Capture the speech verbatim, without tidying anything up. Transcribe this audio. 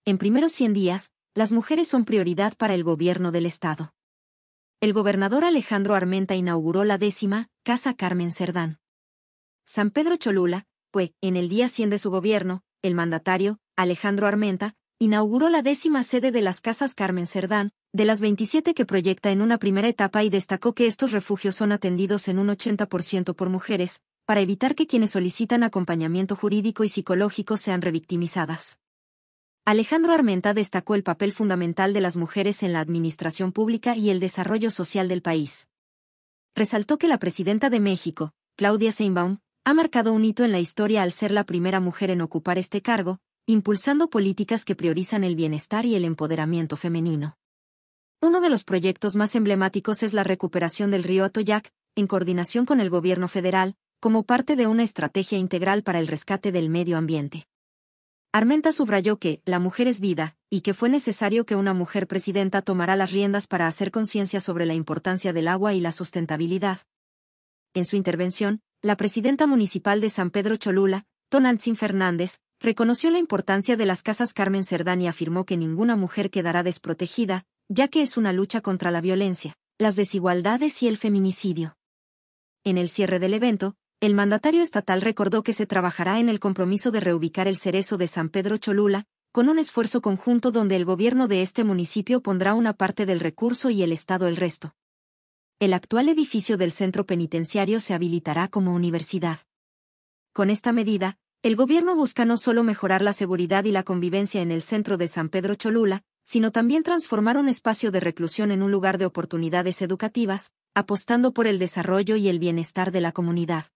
En primeros cien días, las mujeres son prioridad para el gobierno del Estado. El gobernador Alejandro Armenta inauguró la décima Casa Carmen Cerdán. San Pedro Cholula, pues, en el día cien de su gobierno, el mandatario, Alejandro Armenta, inauguró la décima sede de las Casas Carmen Cerdán, de las veintisiete que proyecta en una primera etapa, y destacó que estos refugios son atendidos en un ochenta por ciento por mujeres, para evitar que quienes solicitan acompañamiento jurídico y psicológico sean revictimizadas. Alejandro Armenta destacó el papel fundamental de las mujeres en la administración pública y el desarrollo social del país. Resaltó que la presidenta de México, Claudia Sheinbaum, ha marcado un hito en la historia al ser la primera mujer en ocupar este cargo, impulsando políticas que priorizan el bienestar y el empoderamiento femenino. Uno de los proyectos más emblemáticos es la recuperación del río Atoyac, en coordinación con el gobierno federal, como parte de una estrategia integral para el rescate del medio ambiente. Armenta subrayó que la mujer es vida, y que fue necesario que una mujer presidenta tomara las riendas para hacer conciencia sobre la importancia del agua y la sustentabilidad. En su intervención, la presidenta municipal de San Pedro Cholula, Tonantzin Fernández, reconoció la importancia de las Casas Carmen Cerdán y afirmó que ninguna mujer quedará desprotegida, ya que es una lucha contra la violencia, las desigualdades y el feminicidio. En el cierre del evento, el mandatario estatal recordó que se trabajará en el compromiso de reubicar el Cerezo de San Pedro Cholula, con un esfuerzo conjunto donde el gobierno de este municipio pondrá una parte del recurso y el Estado el resto. El actual edificio del centro penitenciario se habilitará como universidad. Con esta medida, el gobierno busca no solo mejorar la seguridad y la convivencia en el centro de San Pedro Cholula, sino también transformar un espacio de reclusión en un lugar de oportunidades educativas, apostando por el desarrollo y el bienestar de la comunidad.